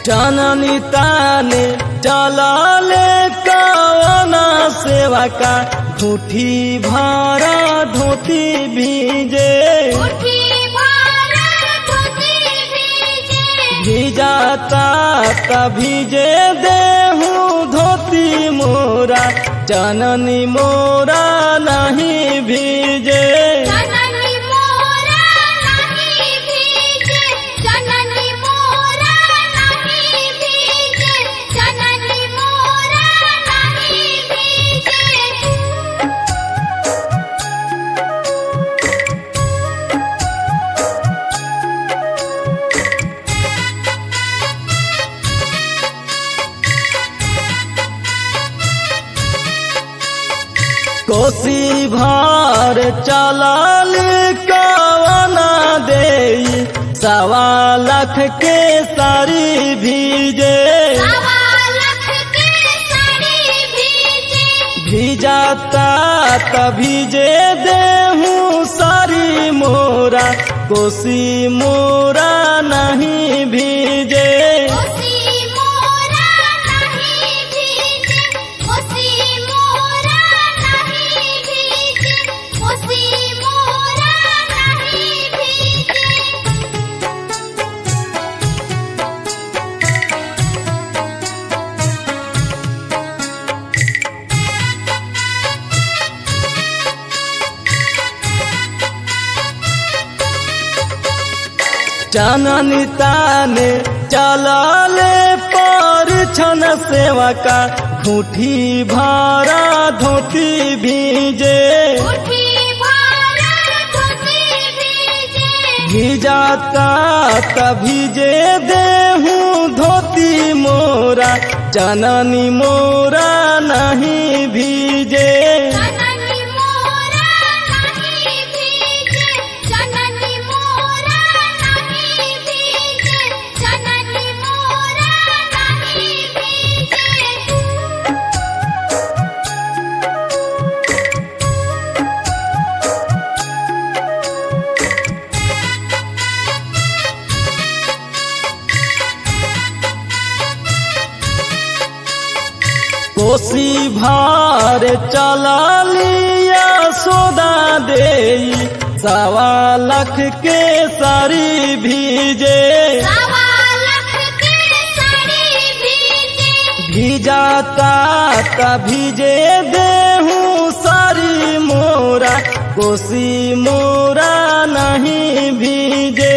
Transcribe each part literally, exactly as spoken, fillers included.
जननी ताने चलाले कवना सेवा का घूठी भरा धोती भीजे भीजाता तभीजे देहू धोती मोरा जननी मोरा नहीं भीजे कोसी भार चलाल कवना देई सवा लाख के सारी भीजे भीजाता तभीजे देहू सारी मोरा कोसी मोरा नहीं भीजे जननी ताने चलाले पर छन सेवा का घूठी भरा धोती भीजे भीजाता तभीजे देहू धोती मोरा जननी मोरा नहीं भीजे कोसी भार चलालिया सोदा देई सवा लाख के सारी भीजे भीजाता तभीजे देहू सारी मोरा कोसी मोरा नहीं भीजे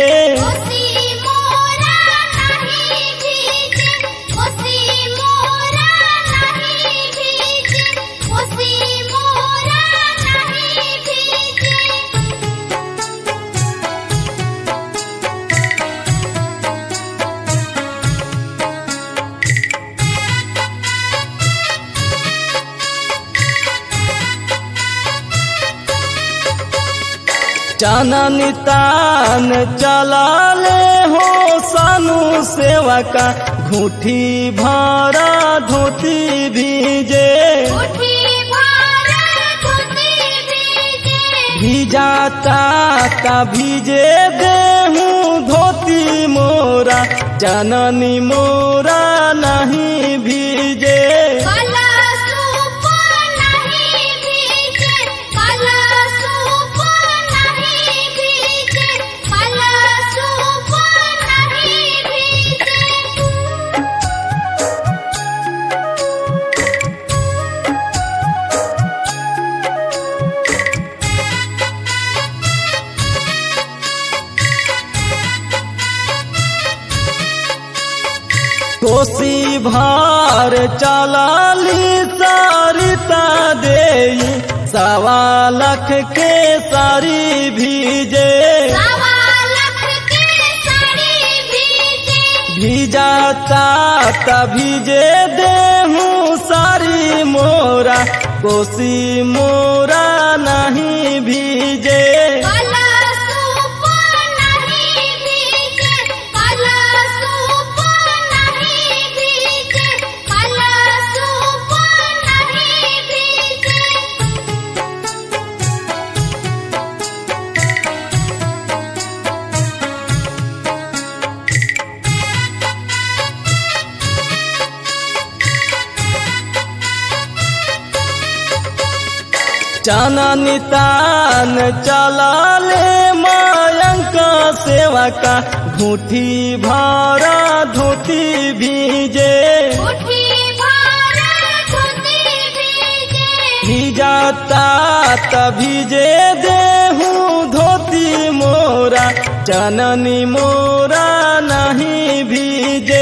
जननी तान चलाले हो सानू सेवा का घूठी भरा धोती भीजे भीजाता तभीजे देहू धोती मोरा जननी मोरा नहीं भीजे कोसी भार चलाली सारिता देई सवा लाख के सारी भीजे भीजाता तभीजे देहू सारी मोरा कोसी मोरा नहीं भीजे चाननी तान चला ले मायंक सेवा का घूठी भरा धोती भीजे भीजाता तभीजे देहूँ धोती मोरा जननी मोरा नहीं भीजे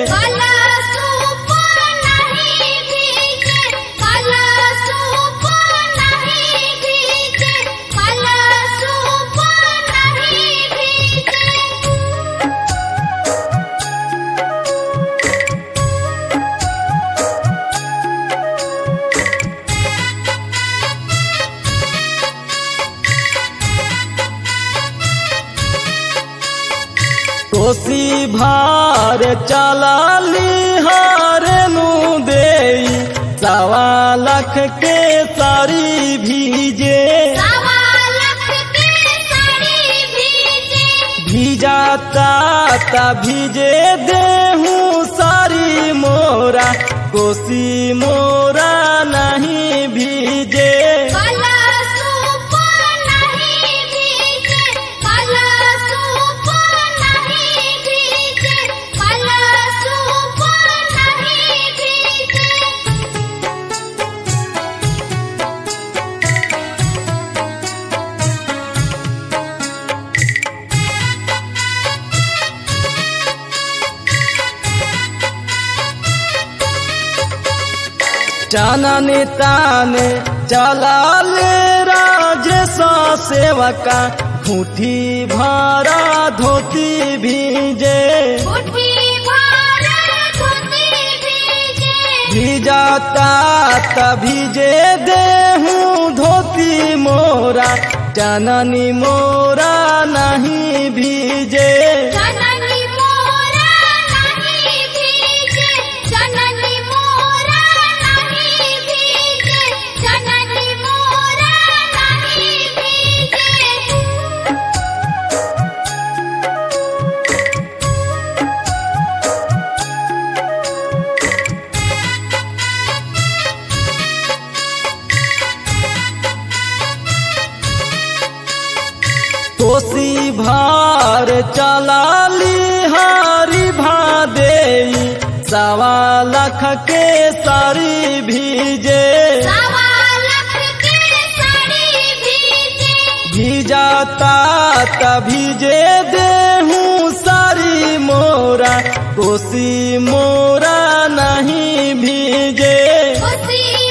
कोसी भार चला लिहारे नु देई सवा लख के साड़ी भीजे भीजाता ता भीजे देहूँ सारी मोरा कोसी मोरा नहीं भीजे चाननी ताने चला ले राजेशा सेवका घूठी भरा धोती भीजे भीजाता तभीजे देहूँ धोती मोरा चाननी मोरा नहीं भीजे कोसी भार चला लिहारी भादेई सवा लख के साड़ी भीजे भीजाता तभीजे देहूँ सारी मोरा कोसी मोरा नहीं भीजे।